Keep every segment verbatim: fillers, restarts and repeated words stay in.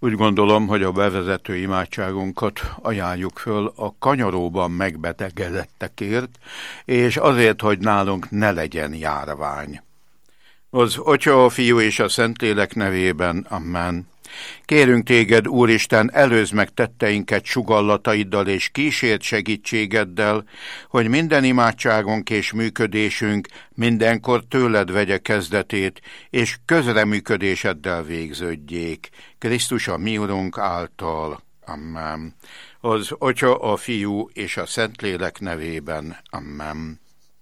Úgy gondolom, hogy a bevezető imádságunkat ajánljuk föl a kanyaróban megbetegedettekért, és azért, hogy nálunk ne legyen járvány. Az Atya, a Fiú és a Szentlélek nevében, amen. Kérünk téged, Úristen, előzd meg tetteinket sugallataiddal és kísért segítségeddel, hogy minden imádságunk és működésünk mindenkor tőled vegye kezdetét, és közreműködéseddel végződjék. Krisztus a mi Urunk által. Amen. Az Atya, a Fiú és a Szentlélek nevében. Amen.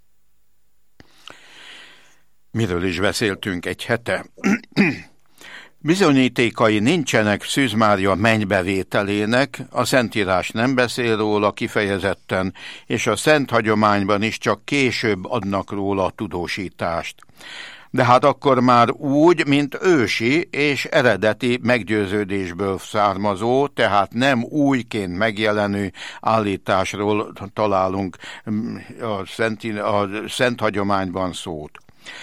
Miről is beszéltünk egy hete? Bizonyítékai nincsenek Szűz Mária mennybevételének, a Szentírás nem beszél róla kifejezetten, és a szent hagyományban is csak később adnak róla tudósítást. De hát akkor már úgy, mint ősi és eredeti meggyőződésből származó, tehát nem újként megjelenő állításról találunk a szent, a szent hagyományban szót.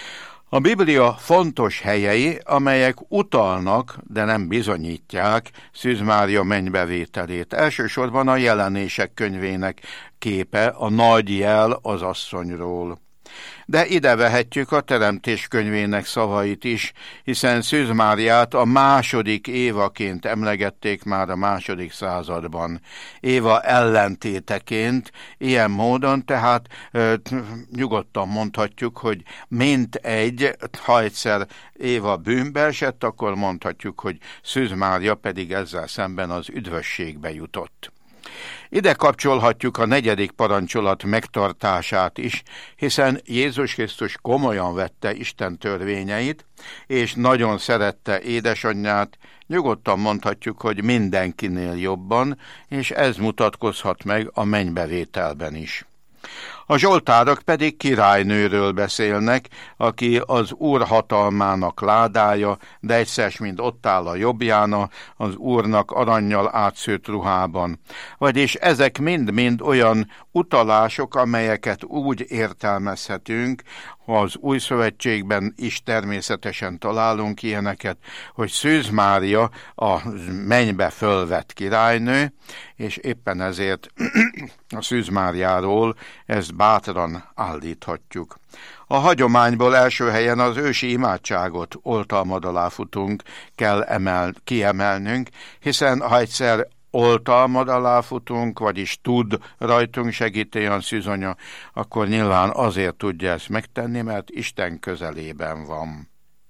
A Biblia fontos helyei, amelyek utalnak, de nem bizonyítják Szűz Mária mennybevételét. Elsősorban a Jelenések könyvének képe, a nagy jel az asszonyról. De ide vehetjük a Teremtés könyvének szavait is, hiszen Szűz Máriát a második Évaként emlegették már a második században. Éva ellentéteként, ilyen módon, tehát e, nyugodtan mondhatjuk, hogy mint egy, ha egyszer Éva bűnbe esett, akkor mondhatjuk, hogy Szűz Mária pedig ezzel szemben az üdvösségbe jutott. Ide kapcsolhatjuk a negyedik parancsolat megtartását is, hiszen Jézus Krisztus komolyan vette Isten törvényeit, és nagyon szerette édesanyját, nyugodtan mondhatjuk, hogy mindenkinél jobban, és ez mutatkozhat meg a mennybevételben is. A zsoltárok pedig királynőről beszélnek, aki az Úr hatalmának ládája, de egyszer mind ott áll a jobbján az Úrnak arannyal átszőtt ruhában. Vagyis ezek mind-mind olyan utalások, amelyeket úgy értelmezhetünk, az Új Szövetségben is természetesen találunk ilyeneket, hogy Szűz Mária a mennybe fölvett királynő, és éppen ezért a Szűz Máriáról ezt bátran állíthatjuk. A hagyományból első helyen az ősi imádságot oltalmad alá futunk, kell emel, kiemelnünk, hiszen ha egyszer oltalmad alá futunk, vagyis tud rajtunk segíteni a szűzanya, akkor nyilván azért tudja ezt megtenni, mert Isten közelében van.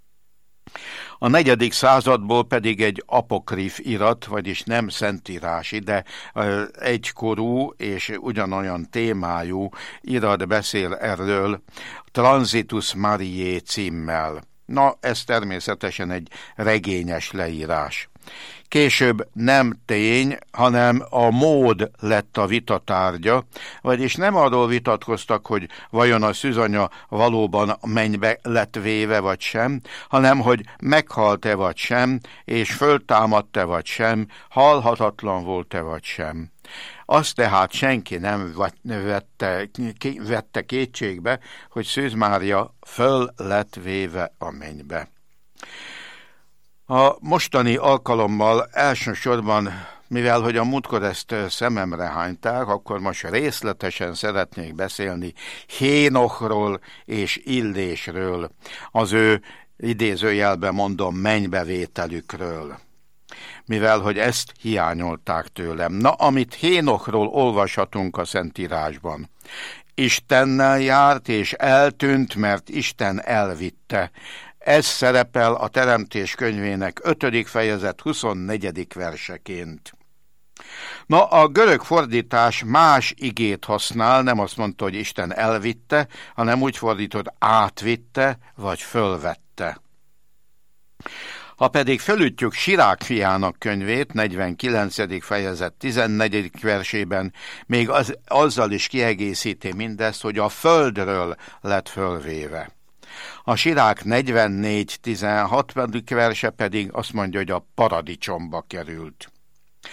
A negyedik századból pedig egy apokrif irat, vagyis nem szentírási, de egykorú és ugyanolyan témájú irat beszél erről, Transitus Mariae címmel. Na, ez természetesen egy regényes leírás. Később nem tény, hanem a mód lett a vitatárgya, vagyis nem arról vitatkoztak, hogy vajon a szűzanya valóban mennybe lett véve vagy sem, hanem hogy meghalt-e vagy sem, és föltámadt-e vagy sem, halhatatlan volt-e vagy sem. Azt tehát senki nem vette, vette kétségbe, hogy Szűz Mária föl lett véve a mennybe. A mostani alkalommal elsősorban, mivel hogy a múltkor ezt szememre hányták, akkor most részletesen szeretnék beszélni Hénochról és Illésről, az ő idézőjelben mondom mennybevételükről, mivel hogy ezt hiányolták tőlem. Na, amit Hénochról olvashatunk a Szentírásban. Istennel járt és eltűnt, mert Isten elvitte. Ez szerepel a Teremtés könyvének ötödik fejezet huszonnegyedik verseként. Na, a görög fordítás más igét használ, nem azt mondta, hogy Isten elvitte, hanem úgy fordított, átvitte, vagy fölvette. Ha pedig fölütjük Sirák fiának könyvét, negyvenkilencedik fejezet tizennegyedik versében, még az, azzal is kiegészíti mindezt, hogy a földről lett fölvéve. A Sirák negyvennégy tizenhatodik verse pedig azt mondja, hogy a paradicsomba került.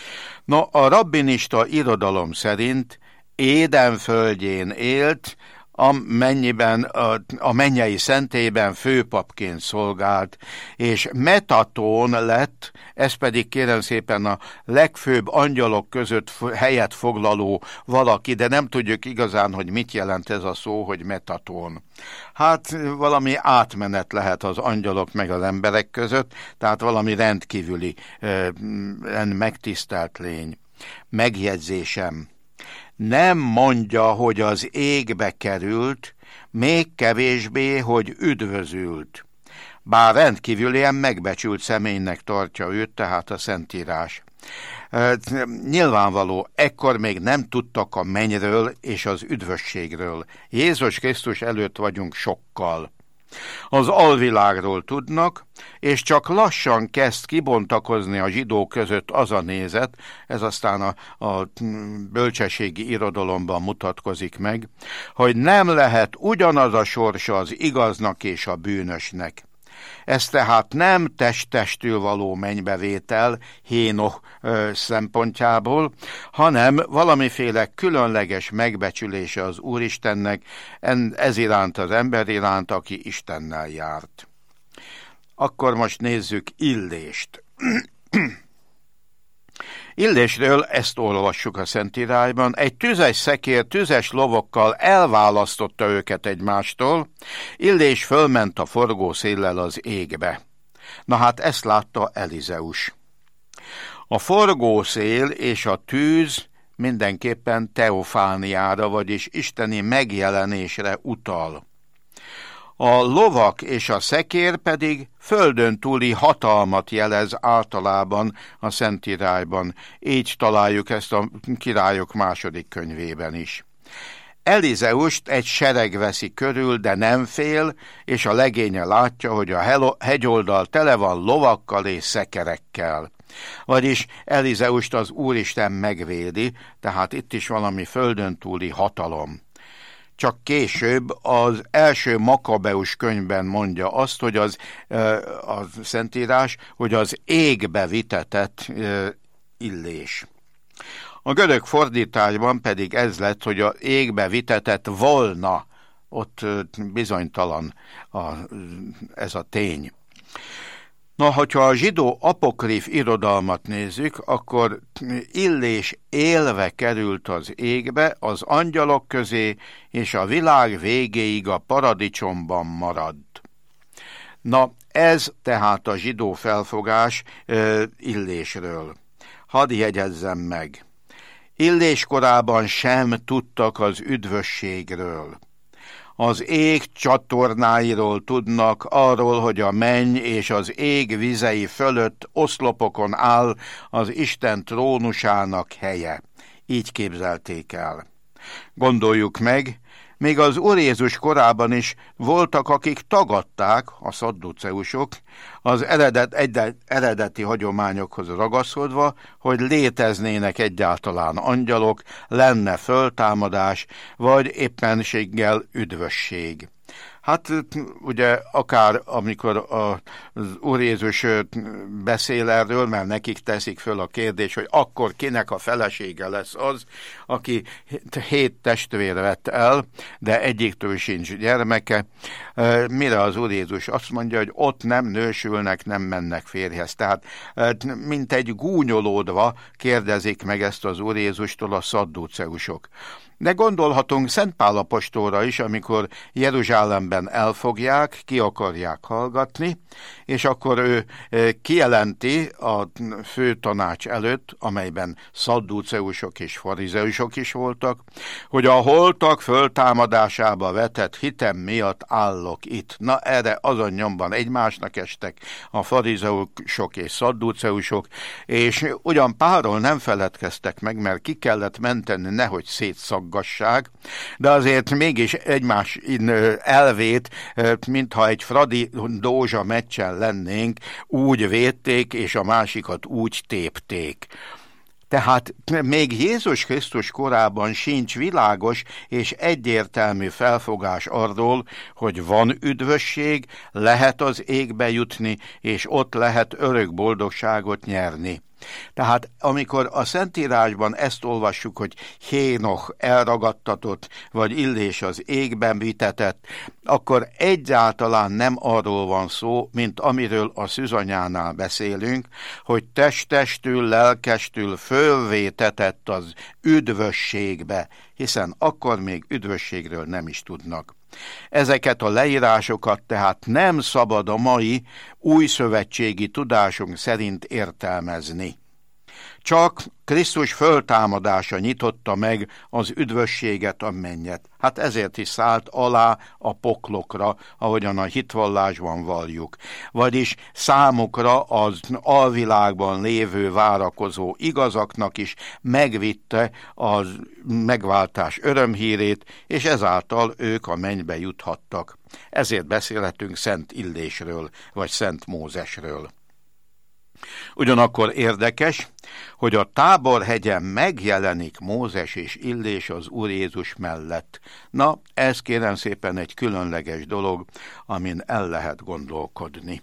No, a rabbinista irodalom szerint Éden földjén élt, amennyiben a, a mennyei szentélyben főpapként szolgált, és Metatón lett, ez pedig kérem szépen a legfőbb angyalok között helyet foglaló valaki, de nem tudjuk igazán, hogy mit jelent ez a szó, hogy Metatón. Hát valami átmenet lehet az angyalok meg az emberek között, tehát valami rendkívüli, megtisztelt lény. Megjegyzésem. Nem mondja, hogy az égbe került, még kevésbé, hogy üdvözült. Bár rendkívül megbecsült személynek tartja őt, tehát a Szentírás. Nyilvánvaló, ekkor még nem tudtak a mennyről és az üdvösségről. Jézus Krisztus előtt vagyunk sokkal. Az alvilágról tudnak, és csak lassan kezd kibontakozni a zsidók között az a nézet, ez aztán a, a bölcsességi irodalomban mutatkozik meg, hogy nem lehet ugyanaz a sorsa az igaznak és a bűnösnek. Ez tehát nem test-testül való mennybevétel Hénoch ö, szempontjából, hanem valamiféle különleges megbecsülése az Úristennek, ez iránt az ember iránt, aki Istennel járt. Akkor most nézzük Illést. Illésről ezt olvassuk a Szentírásban. Egy tüzes szekér tüzes lovakkal elválasztotta őket egymástól, Illés fölment a forgó széllel az égbe. Na hát ezt látta Elizeus. A forgó szél és a tűz mindenképpen teofániára, vagyis isteni megjelenésre utal. A lovak és a szekér pedig földön túli hatalmat jelez általában a Szentírásban. Így találjuk ezt a Királyok második könyvében is. Elizeust egy sereg veszi körül, de nem fél, és a legénye látja, hogy a hegyoldal tele van lovakkal és szekerekkel. Vagyis Elizeust az Úristen megvédi, tehát itt is valami földön túli hatalom. Csak később az első Makabeus könyvben mondja azt, hogy az a Szentírás, hogy az égbe vitetett Illés. A görög fordításban pedig ez lett, hogy az égbe vitetett volna, ott bizonytalan a, ez a tény. Na, hogyha a zsidó apokrif irodalmat nézzük, akkor Illés élve került az égbe, az angyalok közé, és a világ végéig a paradicsomban maradt. Na, ez tehát a zsidó felfogás uh, Illésről. Hadd jegyezzem meg. Illés korában sem tudtak az üdvösségről. Az ég csatornáiról tudnak, arról, hogy a menny és az ég vizei fölött oszlopokon áll az Isten trónusának helye. Így képzelték el. Gondoljuk meg, még az Úr Jézus korában is voltak, akik tagadták, a szadduceusok, az eredet, egy, eredeti hagyományokhoz ragaszkodva, hogy léteznének egyáltalán angyalok, lenne föltámadás, vagy éppenséggel üdvösség. Hát ugye akár amikor az Úr Jézus beszél erről, mert nekik teszik föl a kérdés, hogy akkor kinek a felesége lesz az, aki hét testvér vett el, de egyiktől sincs gyermeke, mire az Úr Jézus azt mondja, hogy ott nem nősülnek, nem mennek férjhez. Tehát mint egy gúnyolódva kérdezik meg ezt az Úr Jézustól a szadduceusok. De gondolhatunk Szent Pál apostolra is, amikor Jeruzsálemben elfogják, ki akarják hallgatni, és akkor ő kijelenti a főtanács előtt, amelyben szadduceusok és farizeusok is voltak, hogy a holtak föltámadásába vetett hitem miatt állok itt. Na erre azon nyomban egymásnak estek a farizeusok és szadduceusok, és ugyan Pálról nem feledkeztek meg, mert ki kellett menteni, nehogy szétszaggassák, de azért mégis egymás elvét, mintha egy Fradi Dózsa meccsen lennénk, úgy védték, és a másikat úgy tépték. Tehát még Jézus Krisztus korában sincs világos és egyértelmű felfogás arról, hogy van üdvösség, lehet az égbe jutni, és ott lehet örök boldogságot nyerni. Tehát amikor a Szentírásban ezt olvassuk, hogy Hénoch elragadtatott, vagy Illés az égben vitetett, akkor egyáltalán nem arról van szó, mint amiről a szűzanyánál beszélünk, hogy testestül, lelkestül fölvétetett az üdvösségbe, hiszen akkor még üdvösségről nem is tudnak. Ezeket a leírásokat tehát nem szabad a mai újszövetségi tudásunk szerint értelmezni. Csak Krisztus föltámadása nyitotta meg az üdvösséget, a mennyet. Hát ezért is szállt alá a poklokra, ahogyan a hitvallásban valljuk. Vagyis számukra az alvilágban lévő várakozó igazaknak is megvitte az megváltás örömhírét, és ezáltal ők a mennybe juthattak. Ezért beszélhetünk Szent Illésről, vagy Szent Mózesről. Ugyanakkor érdekes, hogy a Táborhegyen megjelenik Mózes és Illés az Úr Jézus mellett. Na, ez kérem szépen egy különleges dolog, amin el lehet gondolkodni.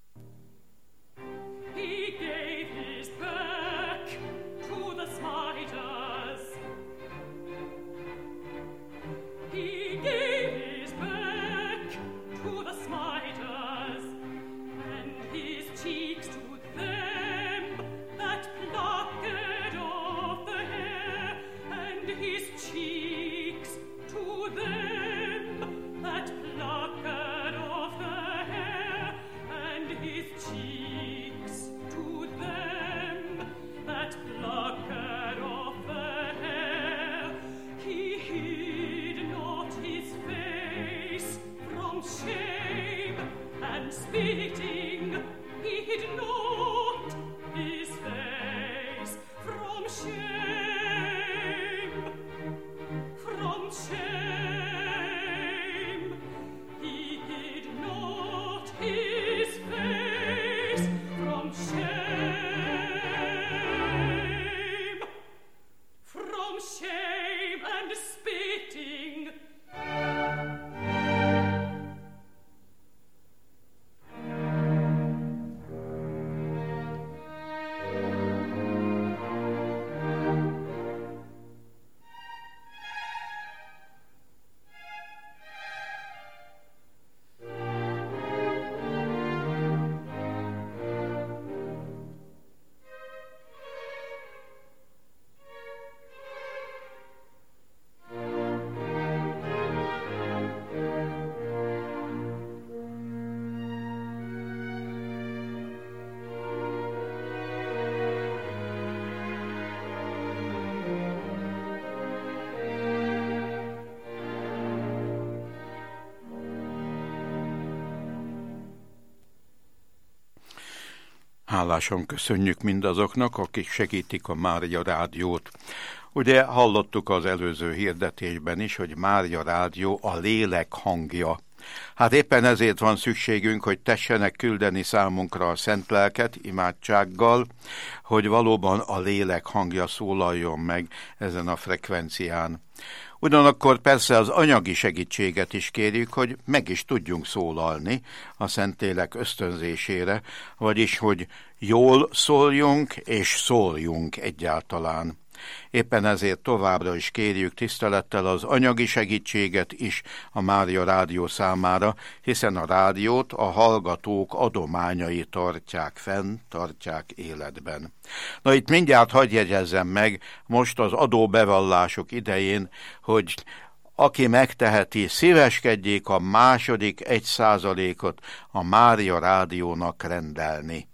Hálásan köszönjük mindazoknak, akik segítik a Mária Rádiót. Ugye hallottuk az előző hirdetésben is, hogy Mária Rádió a lélek hangja. Hát éppen ezért van szükségünk, hogy tessenek küldeni számunkra a szent lelket imádsággal, hogy valóban a lélek hangja szólaljon meg ezen a frekvencián. Ugyanakkor persze az anyagi segítséget is kérjük, hogy meg is tudjunk szólalni a Szentlélek ösztönzésére, vagyis hogy jól szóljunk és szóljunk egyáltalán. Éppen ezért továbbra is kérjük tisztelettel az anyagi segítséget is a Mária Rádió számára, hiszen a rádiót a hallgatók adományai tartják fenn, tartják életben. Na itt mindjárt hadd jegyezzem meg most az adóbevallások idején, hogy aki megteheti, szíveskedjék a második egy százalékot a Mária Rádiónak rendelni.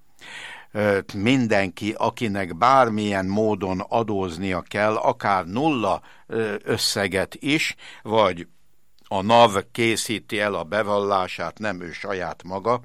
Mindenki, akinek bármilyen módon adóznia kell, akár nulla összeget is, vagy a NAV készíti el a bevallását, nem ő saját maga,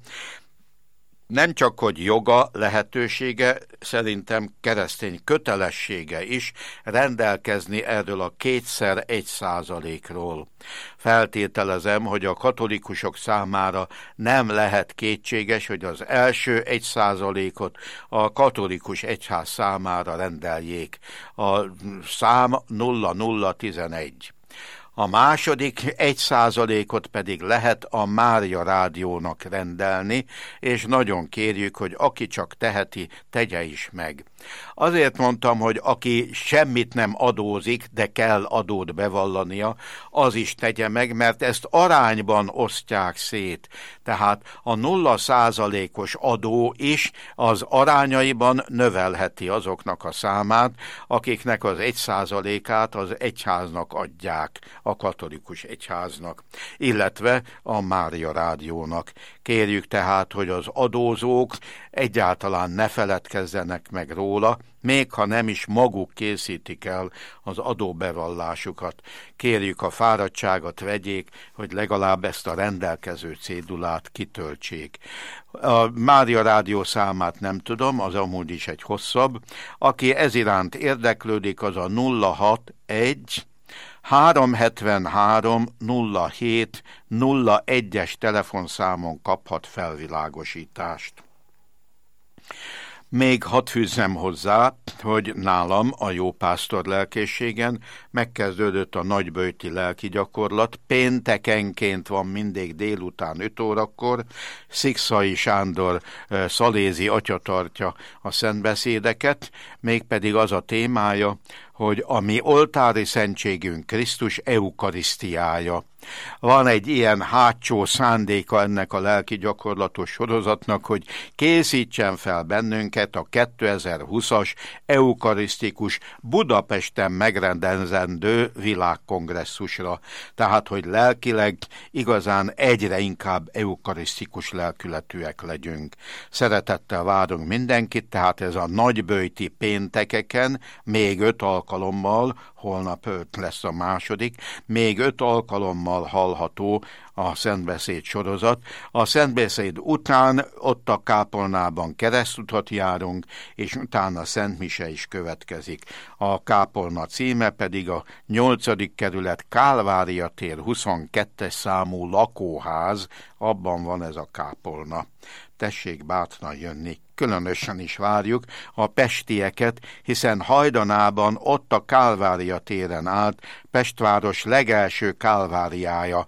nem csak hogy joga, lehetősége, szerintem keresztény kötelessége is rendelkezni erről a kétszer egy százalékról. Feltételezem, hogy a katolikusok számára nem lehet kétséges, hogy az első egy százalékot a katolikus egyház számára rendeljék. A szám nulla nulla tizenegy. A második egy százalékot pedig lehet a Mária Rádiónak rendelni, és nagyon kérjük, hogy aki csak teheti, tegye is meg. Azért mondtam, hogy aki semmit nem adózik, de kell adót bevallania, az is tegye meg, mert ezt arányban osztják szét. Tehát a nulla százalékos adó is az arányaiban növelheti azoknak a számát, akiknek az egy százalékát az egyháznak adják, a katolikus egyháznak, illetve a Mária Rádiónak. Kérjük tehát, hogy az adózók egyáltalán ne feledkezzenek meg róla, még ha nem is maguk készítik el az adóbevallásukat. Kérjük, a fáradtságot vegyék, hogy legalább ezt a rendelkező cédulát kitöltsék. A Mária Rádió számát nem tudom, az amúgy is egy hosszabb. Aki ez iránt érdeklődik, az a nulla hatvanegy háromszázhetvenhárom nulla hét nulla egyes telefonszámon kaphat felvilágosítást. Még hadd fűzzem hozzá, hogy nálam a Jópásztor lelkészségen megkezdődött a nagyböjti lelki gyakorlat. Péntekenként van mindig délután öt órakor. Szikszai Sándor szalézi atya tartja a szentbeszédeket, mégpedig az a témája, hogy a mi oltári szentségünk Krisztus eukarisztiája. Van egy ilyen hátsó szándéka ennek a lelki gyakorlatos sorozatnak, hogy készítsen fel bennünket a kétezer-húszas eukarisztikus Budapesten megrendezendő világkongresszusra. Tehát, hogy lelkileg igazán egyre inkább eukarisztikus lelkületűek legyünk. Szeretettel várunk mindenkit, tehát ez a nagyböjti péntekeken még öt alkalommal, holnap lesz a második, még öt alkalommal hallható a szentbeszéd sorozat. A szentbeszéd után ott a kápolnában keresztutat járunk, és utána a szentmise is következik. A kápolna címe pedig a nyolcadik kerület Kálvária tér huszonkettes számú lakóház, abban van ez a kápolna. Tessék bátran jönni, különösen is várjuk a pestieket, hiszen hajdanában ott a Kálvária téren állt Pestváros legelső kálváriája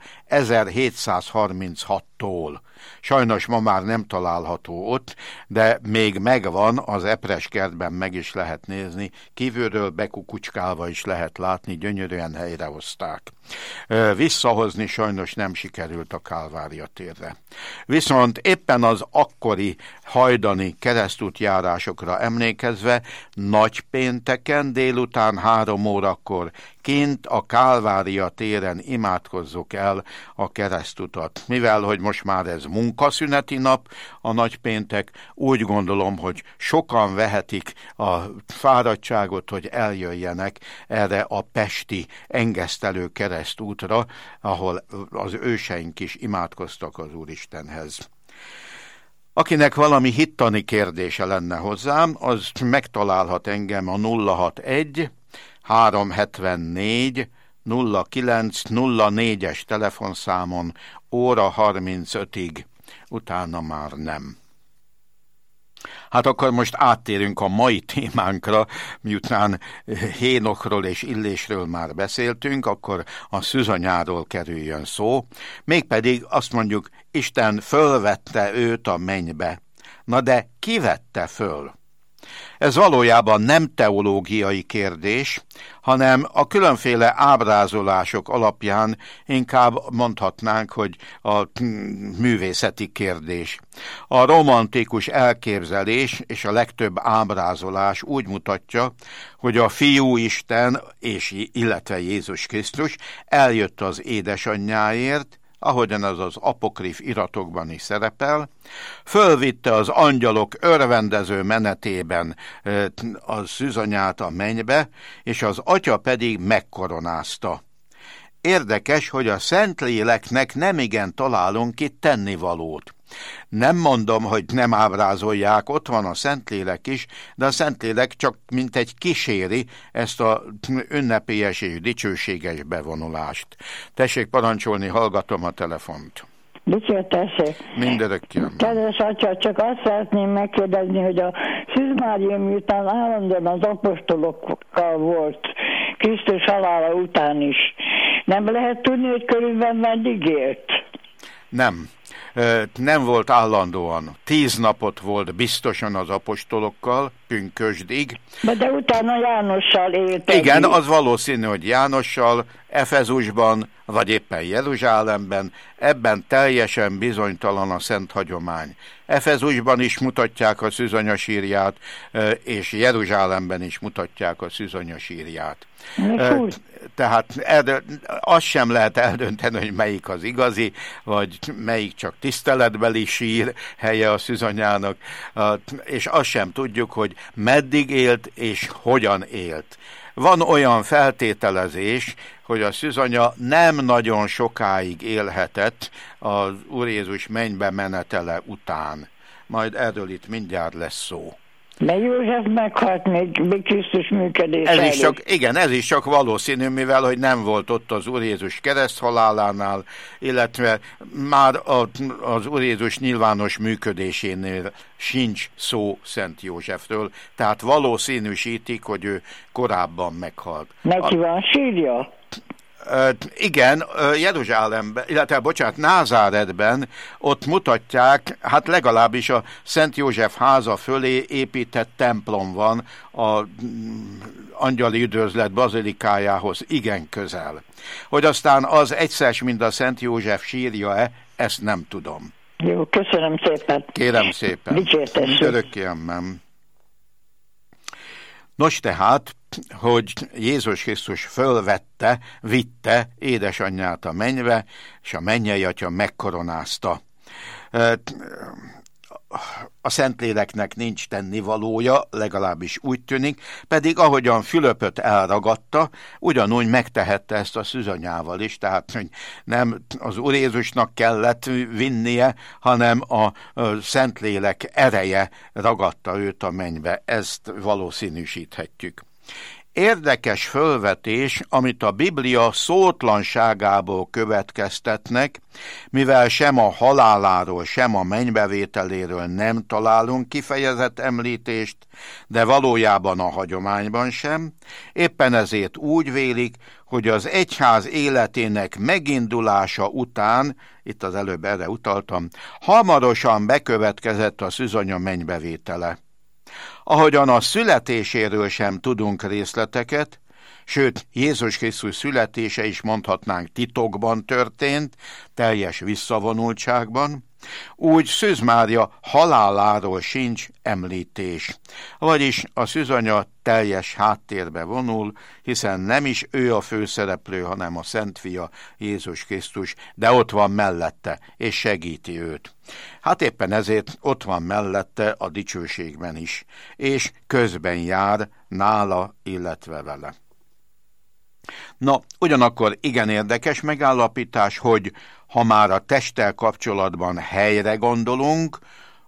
ezerhétszázharminchattól. Sajnos ma már nem található ott, de még megvan, az Epres kertben meg is lehet nézni, kívülről bekukucskálva is lehet látni, gyönyörűen helyrehozták. Visszahozni sajnos nem sikerült a Kálvária térre. Viszont éppen az akkori hajdani keresztútjárásokra emlékezve nagypénteken délután három órakor kint a Kálvária téren imádkozzuk el a keresztutat. Mivel, hogy most már ez munkaszüneti nap, a nagypéntek, úgy gondolom, hogy sokan vehetik a fáradtságot, hogy eljöjjenek erre a pesti engesztelő keresztútra, ahol az őseink is imádkoztak az Úristenhez. Akinek valami hittani kérdése lenne hozzám, az megtalálhat engem a nulla hatvanegy háromszázhetvennégy nulla kilenc nulla négyes telefonszámon óra harmincötig, utána már nem. Hát akkor most áttérünk a mai témánkra, miután Hénokról és Illésről már beszéltünk, akkor a szűzanyáról kerüljön szó, mégpedig azt mondjuk, Isten fölvette őt a mennybe. Na de ki vette föl? Ez valójában nem teológiai kérdés, hanem a különféle ábrázolások alapján inkább mondhatnánk, hogy a művészeti kérdés. A romantikus elképzelés és a legtöbb ábrázolás úgy mutatja, hogy a Fiú Isten, és illetve Jézus Krisztus eljött az édesanyjáért, ahogyan az az apokrif iratokban is szerepel, fölvitte az angyalok örvendező menetében a szűzanyát a mennybe, és az atya pedig megkoronázta. Érdekes, hogy a Szentléleknek nemigen találunk itt tennivalót. Nem mondom, hogy nem ábrázolják, ott van a Szentlélek is, de a Szentlélek csak mint egy kíséri ezt a ünnepélyes és dicsőséges bevonulást. Tessék parancsolni, hallgatom a telefont. Dicsértessék. Mindörökkön. Kedves atya, csak azt szeretném megkérdezni, hogy a Szűz Mária miután állandóan az apostolokkal volt, Krisztus halála után is, Nem lehet tudni, hogy körülbelül meddig élt? Nem. Nem volt állandóan. Tíz napot volt biztosan az apostolokkal, pünkösdig. De, de utána Jánossal élt. Igen, az valószínű, hogy Jánossal, Efezusban, vagy éppen Jeruzsálemben, ebben teljesen bizonytalan a szent hagyomány. Efezusban is mutatják a szűzanyasírját, és Jeruzsálemben is mutatják a szűzanyasírját. Tehát azt sem lehet eldönteni, hogy melyik az igazi, vagy melyik csak tiszteletbeli sír helye a szűzanyának, és azt sem tudjuk, hogy meddig élt és hogyan élt. Van olyan feltételezés, hogy a szűzanya nem nagyon sokáig élhetett az Úr Jézus mennybe menetele után. Majd erről itt mindjárt lesz szó. De József meghalt még, még Krisztus működés ez is csak, igen, ez is csak valószínű, mivel hogy nem volt ott az Úr Jézus kereszthalálánál, illetve már az Úr Jézus nyilvános működésénél sincs szó Szent Józsefről, tehát valószínűsítik, hogy ő korábban meghalt. Neki van sírja? Uh, igen, uh, Jeruzsálemben, illetve, bocsánat, Názáretben ott mutatják, hát legalábbis a Szent József háza fölé épített templom van a mm, Angyali Üdvözlet bazilikájához igen közel. Hogy aztán az egyszer, mint a Szent József sírja-e, ezt nem tudom. Jó, köszönöm szépen. Kérem szépen. Dicsértessük. Örökké amen. Nos tehát, hogy Jézus Krisztus fölvette, vitte édesanyját a mennybe, és a mennyei atya megkoronázta. A Szentléleknek nincs tennivalója, legalábbis úgy tűnik, pedig ahogyan Fülöpöt elragadta, ugyanúgy megtehette ezt a szűzanyával is, tehát hogy nem az Úr Jézusnak kellett vinnie, hanem a Szentlélek ereje ragadta őt a mennybe. Ezt valószínűsíthetjük. Érdekes fölvetés, amit a Biblia szótlanságából következtetnek, mivel sem a haláláról, sem a mennybevételéről nem találunk kifejezett említést, de valójában a hagyományban sem, éppen ezért úgy vélik, hogy az egyház életének megindulása után, itt az előbb erre utaltam, hamarosan bekövetkezett a szűzanya mennybevétele. Ahogyan a születéséről sem tudunk részleteket, sőt, Jézus Krisztus születése is mondhatnánk titokban történt, teljes visszavonultságban, úgy Szűz Mária haláláról sincs említés. Vagyis a szűzanya teljes háttérbe vonul, hiszen nem is ő a főszereplő, hanem a Szent Fia Jézus Krisztus, de ott van mellette, és segíti őt. Hát éppen ezért ott van mellette a dicsőségben is, és közben jár nála, illetve vele. Na, ugyanakkor igen érdekes megállapítás, hogy ha már a testtel kapcsolatban helyre gondolunk,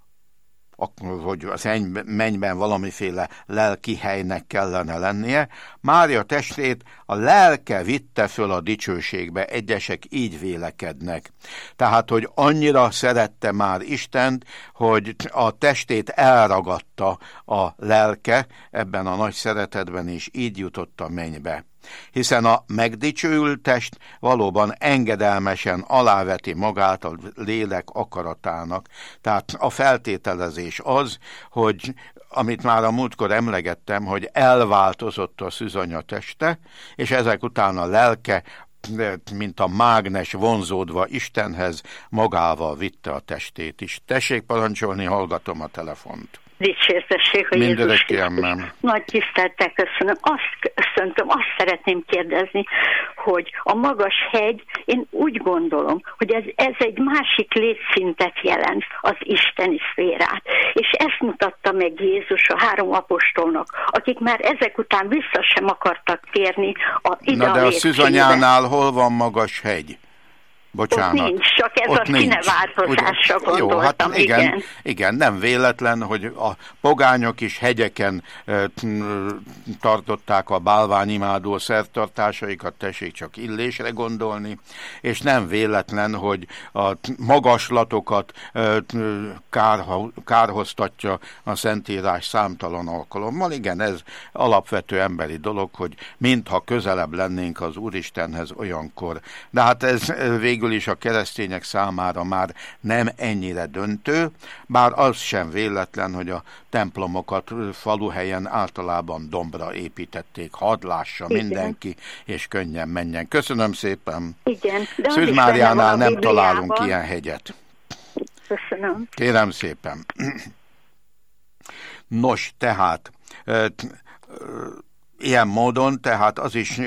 hogy az mennyben valamiféle lelki helynek kellene lennie, Mária testét a lelke vitte föl a dicsőségbe, egyesek így vélekednek. Tehát, hogy annyira szerette már Istent, hogy a testét elragadta a lelke ebben a nagy szeretetben, és így jutott a mennybe. Hiszen a megdicsőült test valóban engedelmesen aláveti magát a lélek akaratának. Tehát a feltételezés az, hogy amit már a múltkor emlegettem, hogy elváltozott a szűzanya teste, és ezek után a lelke, mint a mágnes vonzódva Istenhez, magával vitte a testét is. Tessék parancsolni, hallgatom a telefont. Dicsértessék, hogy Jézus Krisztus. Nagy tisztelettel köszönöm. Azt köszöntöm, azt szeretném kérdezni, hogy a magas hegy, én úgy gondolom, hogy ez, ez egy másik létszintet jelent, az isteni szférát. És ezt mutatta meg Jézus a három apostolnak, akik már ezek után vissza sem akartak térni a ide. Na de a szűzanyánál hol van magas hegy? Bocsánat. Ott nincs, csak ez ott a színeváltozásra gondoltam. Jó, hát igen, igen. igen, nem véletlen, hogy a pogányok is hegyeken e, tartották a bálványimádó szertartásaikat, tessék csak Illésre gondolni, és nem véletlen, hogy a magaslatokat e, kárha, kárhoztatja a Szentírás számtalan alkalommal. Igen, ez alapvető emberi dolog, hogy mintha közelebb lennénk az Úristenhez olyankor. De hát ez végül is a keresztények számára már nem ennyire döntő, bár az sem véletlen, hogy a templomokat faluhelyen általában dombra építették, hadd lássa igen. mindenki, és könnyen menjen. Köszönöm szépen. Igen. Szűz Máriánál nem találunk ilyen hegyet. Köszönöm. Kérem szépen. Nos, tehát ilyen módon, tehát az is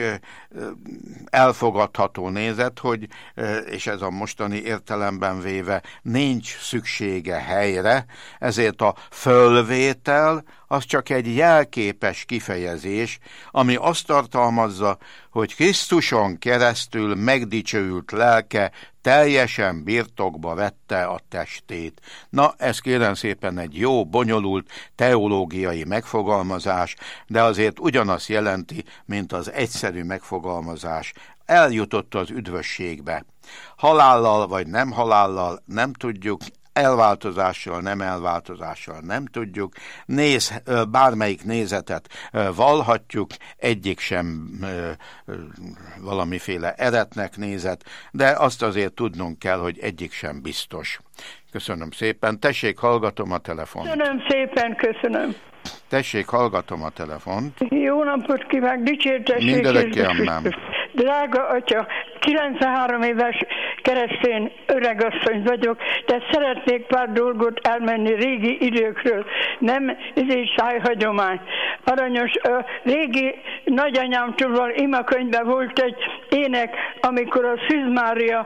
elfogadható nézet, hogy, és ez a mostani értelemben véve nincs szüksége helyre, ezért a fölvétel az csak egy jelképes kifejezés, ami azt tartalmazza, hogy Krisztuson keresztül megdicsőült lelke teljesen birtokba vette a testét. Na, ez kérem szépen egy jó, bonyolult teológiai megfogalmazás, de azért ugyanazt jelenti, mint az egyszerű megfogalmazás. Eljutott az üdvösségbe. Halállal vagy nem halállal nem tudjuk, elváltozással, nem elváltozással nem tudjuk, néz, bármelyik nézetet vallhatjuk, egyik sem valamiféle eretnek nézet, de azt azért tudnunk kell, hogy egyik sem biztos. Köszönöm szépen. Tessék, hallgatom a telefont. Köszönöm szépen, köszönöm. Tessék, hallgatom a telefont. Jó napot kívánok, dicsértessék. Mindörökkémmel. Drága atya, kilencvenhárom éves keresztény öregasszony vagyok, de szeretnék pár dolgot elmenni régi időkről. Nem, ez egy szájhagyomány. Aranyos, a régi nagyanyámtól imakönyvben volt egy ének, amikor a Szűz Mária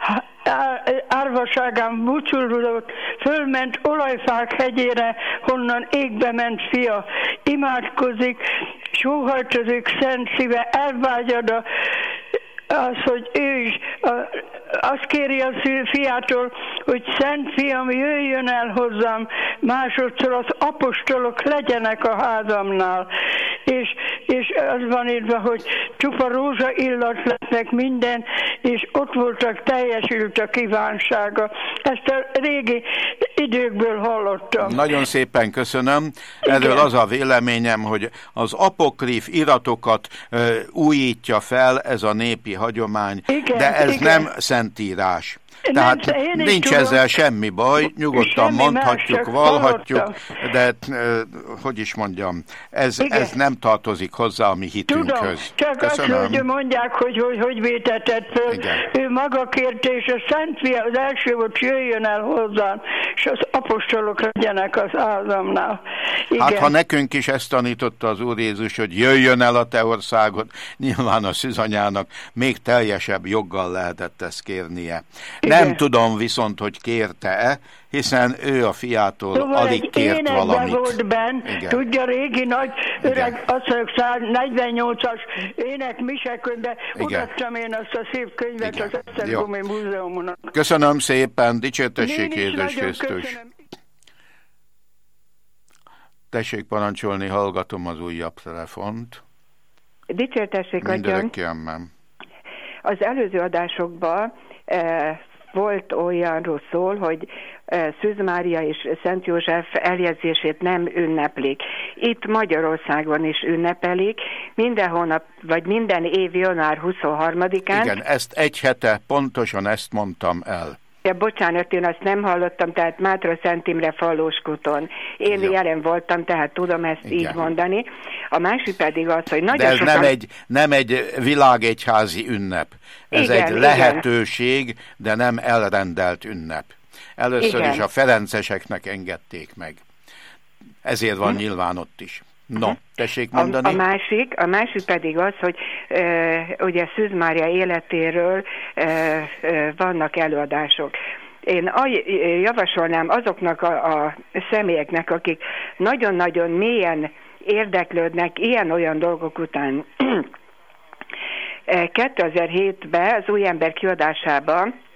árvaságán búcsúzódott, fölment olajfák hegyére, honnan égbe ment fia. Imádkozik, sóhajtozik szent szíve, elvágyad a az, hogy ő is a, azt kéri a fiától, hogy Szent Fiam, jöjjön el hozzám, másodszor az apostolok legyenek a házamnál. És, és az van írva, hogy csupa rózsa illat lesznek minden, és ott voltak, teljesült a kívánsága. Ezt a régi időkből hallottam. Nagyon szépen köszönöm. Erről igen. Az a véleményem, hogy az apokrif iratokat ö, újítja fel ez a népi hagyomány, igen, de ez igen. nem szentírás. Tehát nem, nincs tudom, ezzel semmi baj, nyugodtan semmi mondhatjuk, vallhatjuk, hallottam. De hogy is mondjam, ez, ez nem tartozik hozzá a mi hitünkhöz. Tudom, csak köszönöm. Azt, hogy mondják, hogy hogy, hogy vétetett föl. Igen. Ő maga kérte, és a Szent Fia az első volt, jöjjön el hozzám, és az apostolok legyenek az házamnál. Igen. Hát ha nekünk is ezt tanította az Úr Jézus, hogy jöjjön el a te országod, nyilván a szűzanyának még teljesebb joggal lehetett ezt kérnie. Igen. Nem tudom viszont, hogy kérte-e, hiszen ő a fiától szóval alig kért valamit. Volt benn, tudja, régi nagy öreg, azt mondjuk negyvennyolcas ének misekönyvbe, mutattam én azt a szép könyvet igen. az Esztergomi Múzeumnak. Köszönöm szépen, dicsértessék Jézus Krisztus. Tessék parancsolni, hallgatom az újabb telefont. Dicsértessék, atyám. Az előző adásokban eh, volt olyanról szól, hogy Szűz Mária és Szent József eljegyzését nem ünneplik. Itt Magyarországon is ünnepelik, minden hónap, vagy minden év január huszonharmadikán. Igen, ezt egy hete, pontosan ezt mondtam el. Ja, bocsánat, én azt nem hallottam, tehát Mátra Szent Imre Fallóskuton. Én ja. jelen voltam, tehát tudom ezt igen. így mondani. A másik pedig az, hogy nagyon De ez sokan... nem, egy, nem egy világegyházi ünnep. Ez igen, egy lehetőség, igen. de nem elrendelt ünnep. Először igen. is a ferenceseknek engedték meg. Ezért van hm? nyilván ott is. No, tessék mondani. A, a, másik, a másik pedig az, hogy e, ugye Szűz Mária életéről e, e, vannak előadások. Én javasolnám azoknak a, a személyeknek, akik nagyon-nagyon mélyen érdeklődnek ilyen-olyan dolgok után. kétezer-hétben az Új Ember kiadásában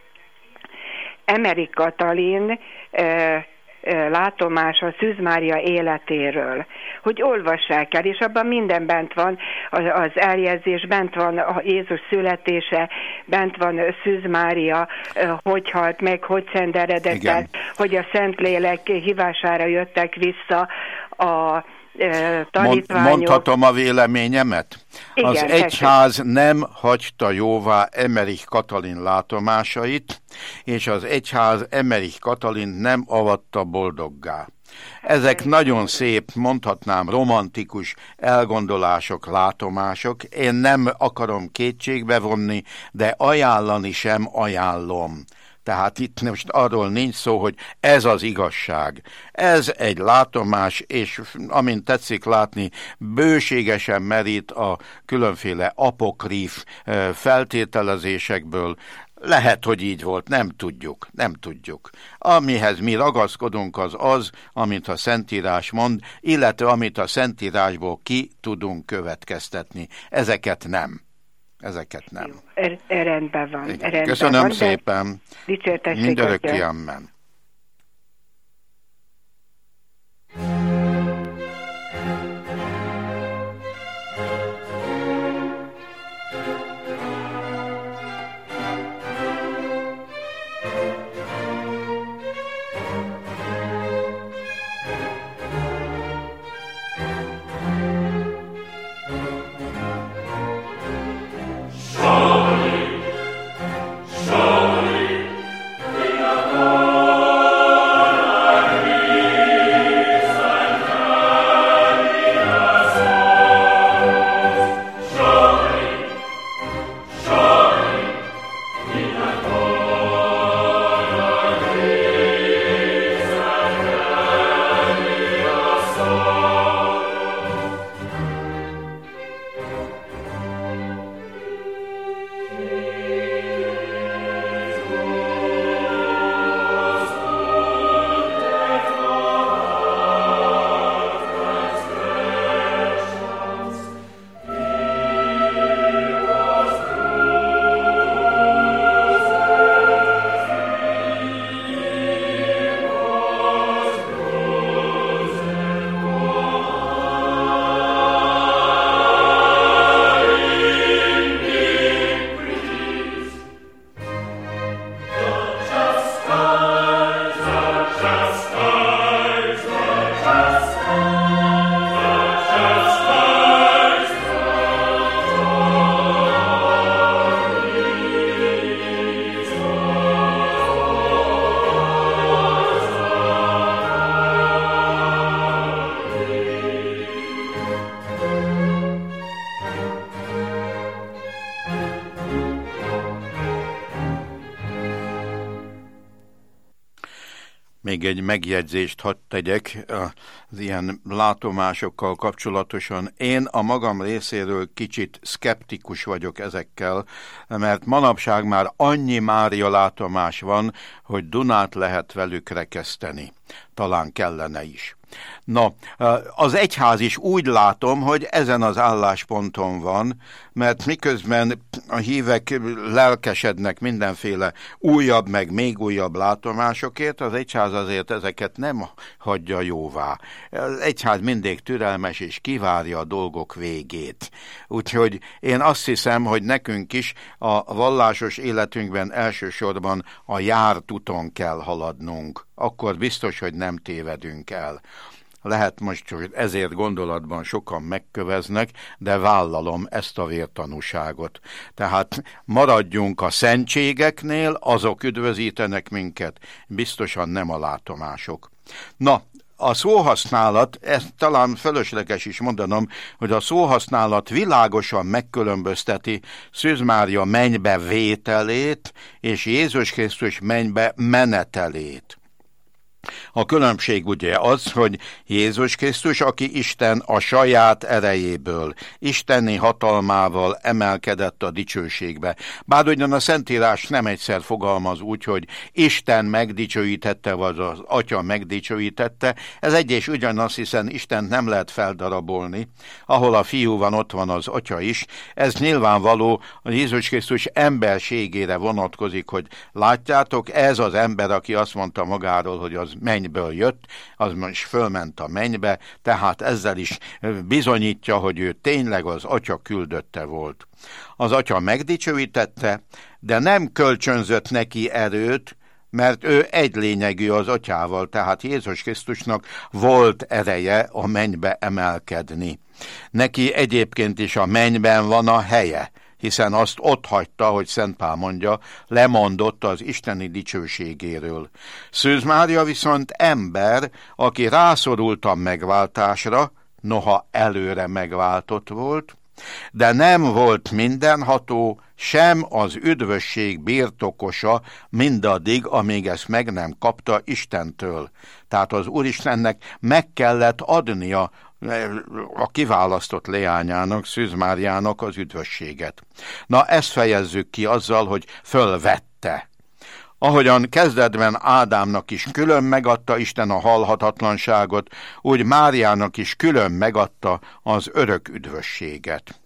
Emerik Katalin látomása Szűz Mária életéről, hogy olvassák el, és abban minden bent van, az eljegyzés, bent van a Jézus születése, bent van Szűz Mária, hogy halt meg, hogy szenderedett el, hogy a Szentlélek hívására jöttek vissza a tanítványok. Mondhatom a véleményemet? Igen, az egyház tessék. Nem hagyta jóvá Emerik Katalin látomásait, és az egyház Emerik Katalint nem avatta boldoggá. Ezek nagyon szép, mondhatnám romantikus elgondolások, látomások. Én nem akarom kétségbe vonni, de ajánlani sem ajánlom. Tehát itt most arról nincs szó, hogy ez az igazság. Ez egy látomás, és amint tetszik látni, bőségesen merít a különféle apokríf feltételezésekből. Lehet, hogy így volt, nem tudjuk, nem tudjuk. Amihez mi ragaszkodunk az az, amit a Szentírás mond, illetve amit a Szentírásból ki tudunk következtetni. Ezeket nem. Ezeket nem. Jó, rendben van. Rendben Köszönöm van, szépen. Mindörökké amen. Még egy megjegyzést hadd tegyek az ilyen látomásokkal kapcsolatosan. Én a magam részéről kicsit szkeptikus vagyok ezekkel, mert manapság már annyi Mária látomás van, hogy Dunát lehet velük rekeszteni. Talán kellene is. Na, az egyház is úgy látom, hogy ezen az állásponton van, mert miközben a hívek lelkesednek mindenféle újabb, meg még újabb látomásokért, az egyház azért ezeket nem hagyja jóvá. Az egyház mindig türelmes és kivárja a dolgok végét. Úgyhogy én azt hiszem, hogy nekünk is a vallásos életünkben elsősorban a járt úton kell haladnunk. Akkor biztos, hogy nem tévedünk el. Lehet most, hogy ezért gondolatban sokan megköveznek, de vállalom ezt a vértanúságot. Tehát maradjunk a szentségeknél, azok üdvözítenek minket, biztosan nem a látomások. Na, a szóhasználat, ezt talán fölösleges is mondanom, hogy a szóhasználat világosan megkülönbözteti Szűz Mária mennybe vételét és Jézus Krisztus mennybe menetelét. A különbség ugye az, hogy Jézus Krisztus, aki Isten a saját erejéből, isteni hatalmával emelkedett a dicsőségbe. Bár ugyan a Szentírás nem egyszer fogalmaz úgy, hogy Isten megdicsőítette, vagy az Atya megdicsőítette, ez egy és ugyanaz, hiszen Istent nem lehet feldarabolni. Ahol a Fiú van, ott van az Atya is. Ez nyilvánvaló, a Jézus Krisztus emberségére vonatkozik, hogy látjátok, ez az ember, aki azt mondta magáról, hogy az mennyből jött, az most fölment a mennybe, tehát ezzel is bizonyítja, hogy ő tényleg az Atya küldötte volt. Az Atya megdicsőítette, de nem kölcsönzött neki erőt, mert ő egy lényegű az Atyával, tehát Jézus Krisztusnak volt ereje a mennybe emelkedni. Neki egyébként is a mennyben van a helye, hiszen azt ott hagyta, hogy Szent Pál mondja, lemondott az isteni dicsőségéről. Szűz Mária viszont ember, aki rászorult a megváltásra, noha előre megváltott volt, de nem volt mindenható, sem az üdvösség birtokosa mindaddig, amíg ezt meg nem kapta Istentől. Tehát az Úristennek meg kellett adnia a kiválasztott leányának, Szűz Máriának az üdvösséget. Na, ezt fejezzük ki azzal, hogy fölvette. Ahogyan kezdetben Ádámnak is külön megadta Isten a halhatatlanságot, úgy Máriának is külön megadta az örök üdvösséget.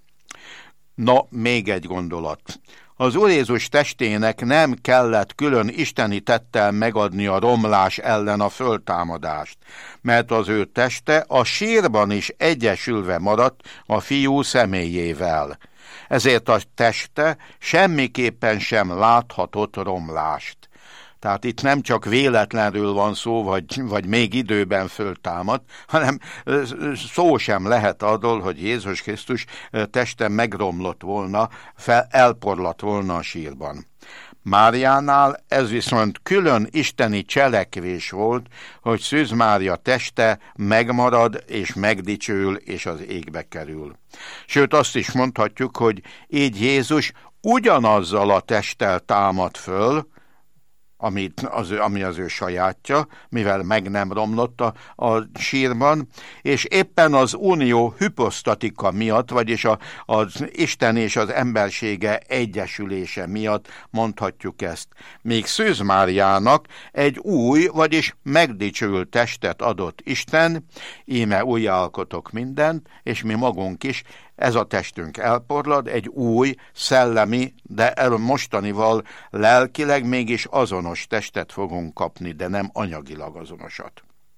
Na, még egy gondolat. Az Úr Jézus testének nem kellett külön isteni tettel megadni a romlás ellen a föltámadást, mert az ő teste a sírban is egyesülve maradt a Fiú személyével. Ezért a teste semmiképpen sem láthatott romlást. Tehát itt nem csak véletlenről van szó, vagy, vagy még időben föltámadt, hanem szó sem lehet arról, hogy Jézus Krisztus teste megromlott volna, fel, elporlott volna a sírban. Máriánál ez viszont külön isteni cselekvés volt, hogy Szűz Mária teste megmarad és megdicsőül és az égbe kerül. Sőt, azt is mondhatjuk, hogy így Jézus ugyanazzal a testtel támad föl, Amit az, ami az ő sajátja, mivel meg nem romlott a, a sírban, és éppen az unió hiposztatika miatt, vagyis a, az Isten és az embersége egyesülése miatt mondhatjuk ezt. Még Szűz Máriának egy új, vagyis megdicsőült testet adott Isten, íme újjá alkotok mindent, és mi magunk is, ez a testünk elporlad, egy új, szellemi, de mostanival lelkileg mégis azonos testet fogunk kapni, de nem anyagilag azonosat.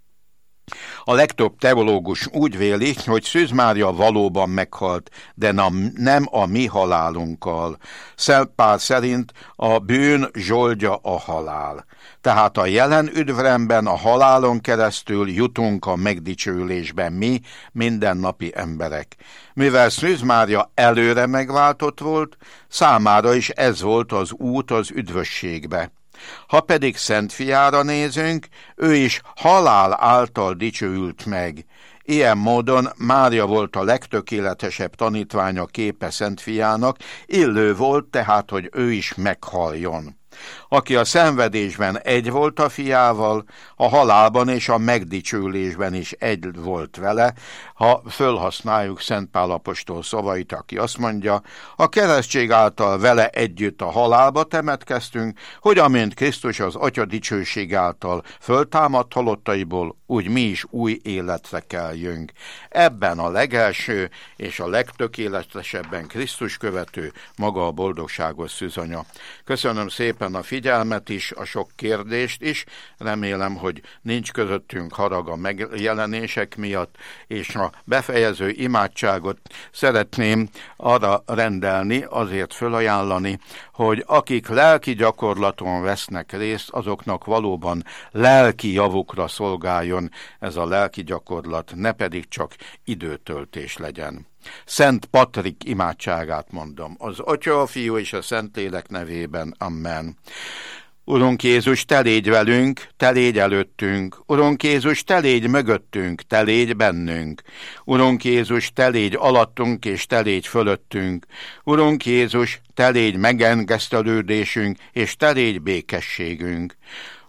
A legtöbb teológus úgy véli, hogy Szűz Mária valóban meghalt, de nem a mi halálunkkal. Szent Pál szerint a bűn zsoldja a halál. Tehát a jelen üdvrendben a halálon keresztül jutunk a megdicsőülésben mi, mindennapi emberek. Mivel Szűz Mária előre megváltott volt, számára is ez volt az út az üdvösségbe. Ha pedig Szent Fiára nézünk, ő is halál által dicsőült meg. Ilyen módon Mária volt a legtökéletesebb tanítványa képe Szent Fiának, illő volt tehát, hogy ő is meghaljon. Aki a szenvedésben egy volt a Fiával, a halálban és a megdicsőlésben is egy volt vele, ha fölhasználjuk Szent Pál apostol szavait, aki azt mondja, a keresztség által vele együtt a halálba temetkeztünk, hogy amint Krisztus az Atya dicsőség által föltámadt halottaiból, úgy mi is új életre kelljünk. Ebben a legelső és a legtökéletesebben Krisztus követő maga a boldogságos szűzanya. Köszönöm szépen a figyelmet is, a sok kérdést is, remélem, hogy nincs közöttünk harag a megjelenések miatt, és a befejező imádságot szeretném arra rendelni, azért fölajánlani, hogy akik lelki gyakorlaton vesznek részt, azoknak valóban lelki javukra szolgáljon ez a lelki gyakorlat, ne pedig csak időtöltés legyen. Szent Patrik imádságát mondom, az Atya, a Fiú és a Szentlélek nevében. Amen. Urunk Jézus, te légy velünk, te légy előttünk. Urunk Jézus, te légy mögöttünk, te légy bennünk. Urunk Jézus, te légy alattunk és te légy fölöttünk. Urunk Jézus, te légy megengesztelődésünk és te légy békességünk.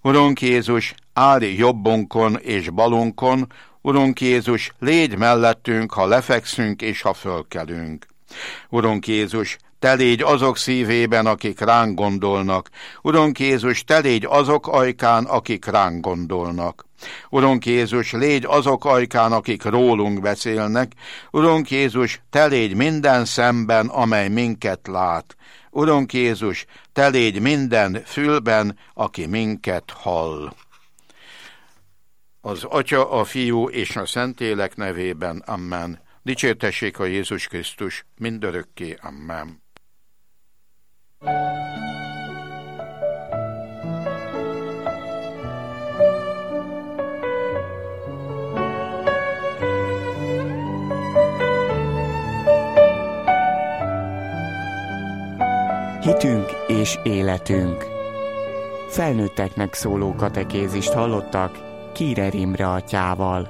Urunk Jézus, állj jobbunkon és balunkon, Urunk Jézus, légy mellettünk, ha lefekszünk és ha fölkelünk. Urunk Jézus, te légy azok szívében, akik ránk gondolnak. Urunk Jézus, te légy azok ajkán, akik ránk gondolnak. Urunk Jézus, légy azok ajkán, akik rólunk beszélnek. Urunk Jézus, te légy minden szemben, amely minket lát. Urunk Jézus, te légy minden fülben, aki minket hall. Az Atya, a Fiú és a Szentlélek nevében, amen. Dicsértessék a Jézus Krisztus, mindörökké, amen. Hitünk és életünk. Felnőtteknek szóló katekézist hallottak Kírer Imre atyával.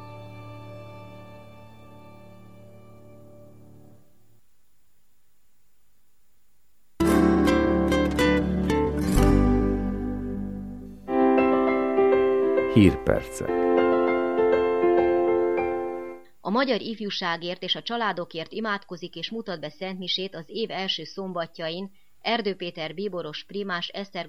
Hírpercek. A Magyar Ifjúságért és a családokért imádkozik és mutat be szentmisét az év első szombatjain Erdő Péter bíboros primás, Eszter